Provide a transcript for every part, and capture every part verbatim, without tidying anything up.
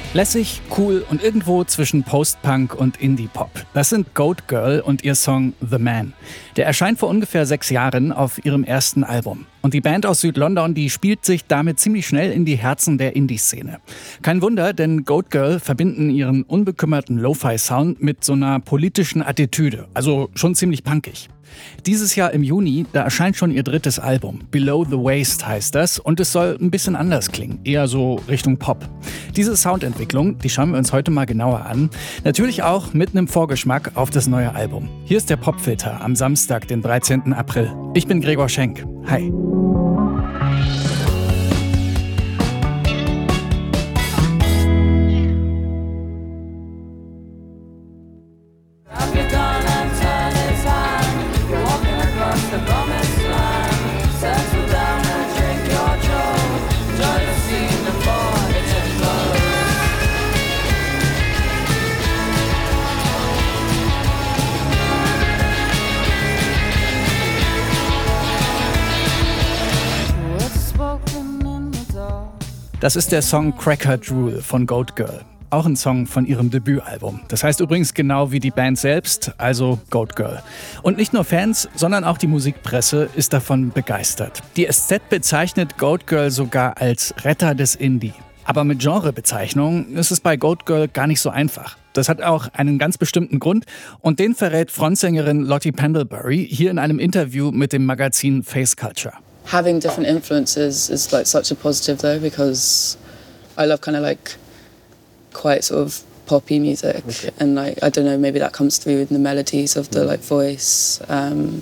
Lässig, cool und irgendwo zwischen Post-Punk und Indie-Pop. Das sind Goat Girl und ihr Song The Man. Der erscheint vor ungefähr sechs Jahren auf ihrem ersten Album. Und die Band aus Süd-London, die spielt sich damit ziemlich schnell in die Herzen der Indie-Szene. Kein Wunder, denn Goat Girl verbinden ihren unbekümmerten Lo-Fi-Sound mit so einer politischen Attitüde. Also schon ziemlich punkig. Dieses Jahr im Juni, da erscheint schon ihr drittes Album. Below the Waist heißt das und es soll ein bisschen anders klingen, eher so Richtung Pop. Diese Soundentwicklung, die schauen wir uns heute mal genauer an. Natürlich auch mit einem Vorgeschmack auf das neue Album. Hier ist der Popfilter am Samstag, den dreizehnten April. Ich bin Gregor Schenk. Hi. Das ist der Song Cracker Drool von Goat Girl. Auch ein Song von ihrem Debütalbum. Das heißt übrigens genau wie die Band selbst, also Goat Girl. Und nicht nur Fans, sondern auch die Musikpresse ist davon begeistert. Die S Z bezeichnet Goat Girl sogar als Retter des Indie. Aber mit Genrebezeichnungen ist es bei Goat Girl gar nicht so einfach. Das hat auch einen ganz bestimmten Grund und den verrät Frontsängerin Lottie Pendlebury hier in einem Interview mit dem Magazin Face Culture. Having different influences is like such a positive though, because I love kind of like quite sort of poppy music, okay. And like I don't know, maybe that comes through in the melodies of the like voice. Um,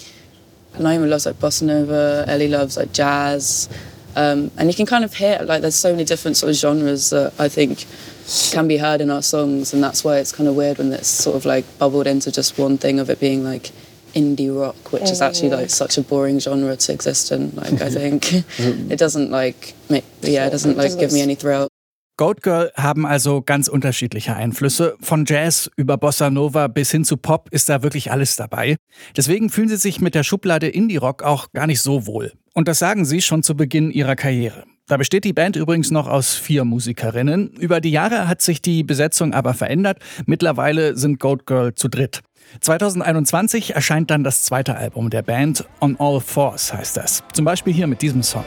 Naima loves like bossa nova, Ellie loves like jazz, um, and you can kind of hear like there's so many different sort of genres that I think can be heard in our songs, and that's why it's kind of weird when it's sort of like bubbled into just one thing of it being like indie rock, which is actually like such a boring genre to exist in. Like I think it doesn't like make, yeah, it doesn't like give me any thrill. Goat Girl haben also ganz unterschiedliche Einflüsse. Von Jazz über Bossa Nova bis hin zu Pop ist da wirklich alles dabei. Deswegen fühlen sie sich mit der Schublade Indie Rock auch gar nicht so wohl. Und das sagen sie schon zu Beginn ihrer Karriere. Da besteht die Band übrigens noch aus vier Musikerinnen. Über die Jahre hat sich die Besetzung aber verändert. Mittlerweile sind Goat Girl zu dritt. zwanzig einundzwanzig erscheint dann das zweite Album der Band, On All Fours heißt das. Zum Beispiel hier mit diesem Song.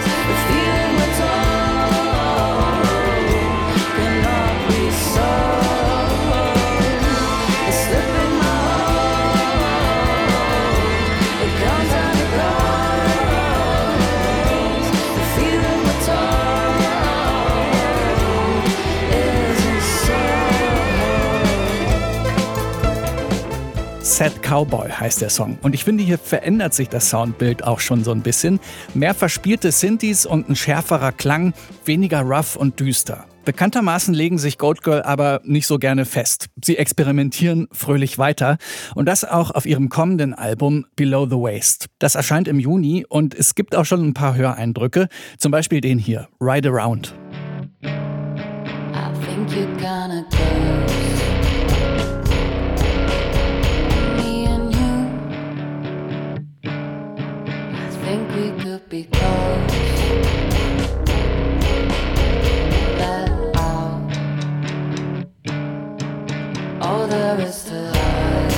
Sad Cowboy heißt der Song. Und ich finde, hier verändert sich das Soundbild auch schon so ein bisschen. Mehr verspielte Synthes und ein schärferer Klang, weniger rough und düster. Bekanntermaßen legen sich Goat Girl aber nicht so gerne fest. Sie experimentieren fröhlich weiter. Und das auch auf ihrem kommenden Album Below the Waist. Das erscheint im Juni und es gibt auch schon ein paar Höreindrücke. Zum Beispiel den hier, Ride Around. I think you're gonna go. Be close. Let out all there is to life.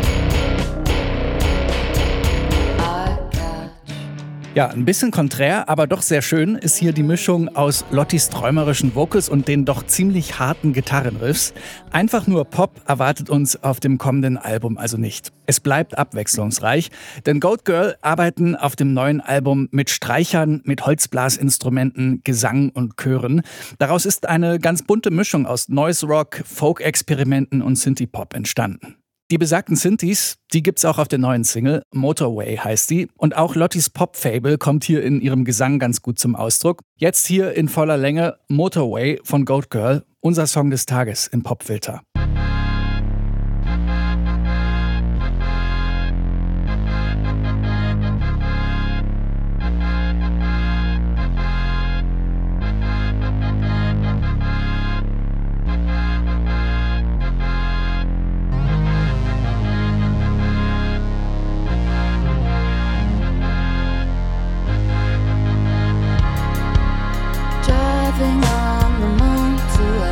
I catch. Ja, ein bisschen konträr, aber doch sehr schön ist hier die Mischung aus Lottis träumerischen Vocals und den doch ziemlich harten Gitarrenriffs. Einfach nur Pop erwartet uns auf dem kommenden Album also nicht. Es bleibt abwechslungsreich, denn Goat Girl arbeiten auf dem neuen Album mit Streichern, mit Holzblasinstrumenten, Gesang und Chören. Daraus ist eine ganz bunte Mischung aus Noise Rock, Folk-Experimenten und Synthie-Pop entstanden. Die besagten Synthes, die gibt's auch auf der neuen Single, Motorway heißt die. Und auch Lottis Pop-Fable kommt hier in ihrem Gesang ganz gut zum Ausdruck. Jetzt hier in voller Länge Motorway von Goat Girl, unser Song des Tages im Popfilter. Driving on the motorway.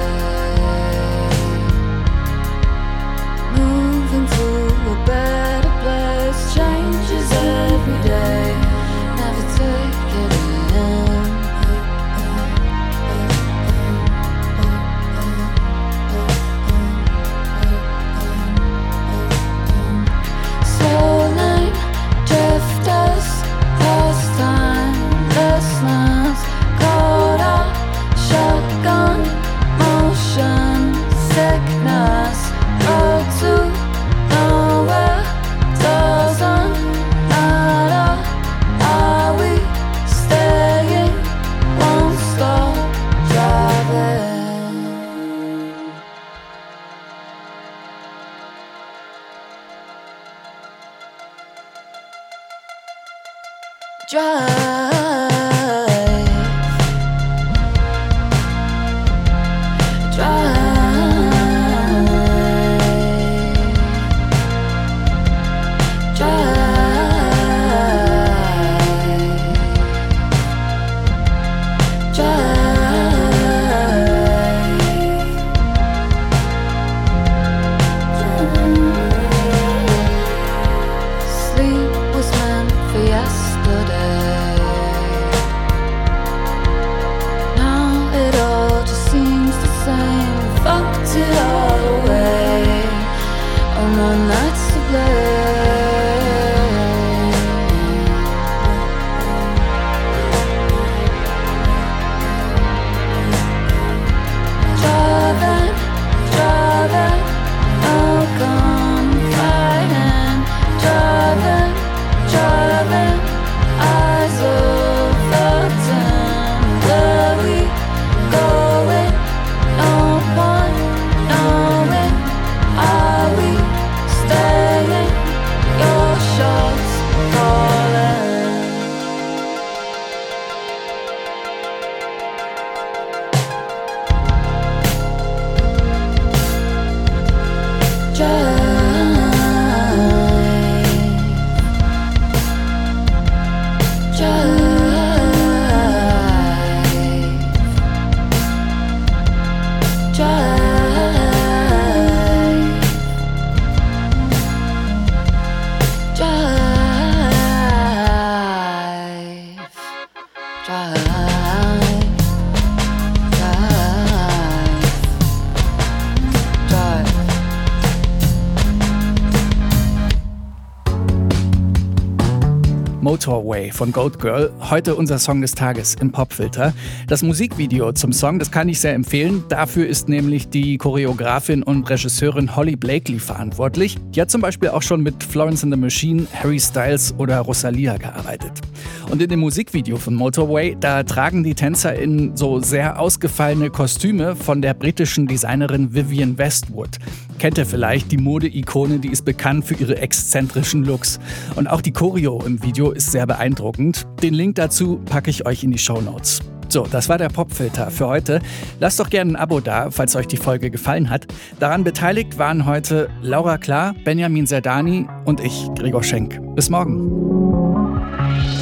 Motorway von Goat Girl, heute unser Song des Tages im Popfilter. Das Musikvideo zum Song, das kann ich sehr empfehlen. Dafür ist nämlich die Choreografin und Regisseurin Holly Blakely verantwortlich. Die hat zum Beispiel auch schon mit Florence and the Machine, Harry Styles oder Rosalia gearbeitet. Und in dem Musikvideo von Motorway, da tragen die TänzerInnen so sehr ausgefallene Kostüme von der britischen Designerin Vivienne Westwood. Kennt ihr vielleicht, die Mode-Ikone, die ist bekannt für ihre exzentrischen Looks. Und auch die Choreo im Video ist sehr beeindruckend. Den Link dazu packe ich euch in die Shownotes. So, das war der Popfilter für heute. Lasst doch gerne ein Abo da, falls euch die Folge gefallen hat. Daran beteiligt waren heute Laura Klar, Benjamin Zerdani und ich, Gregor Schenk. Bis morgen.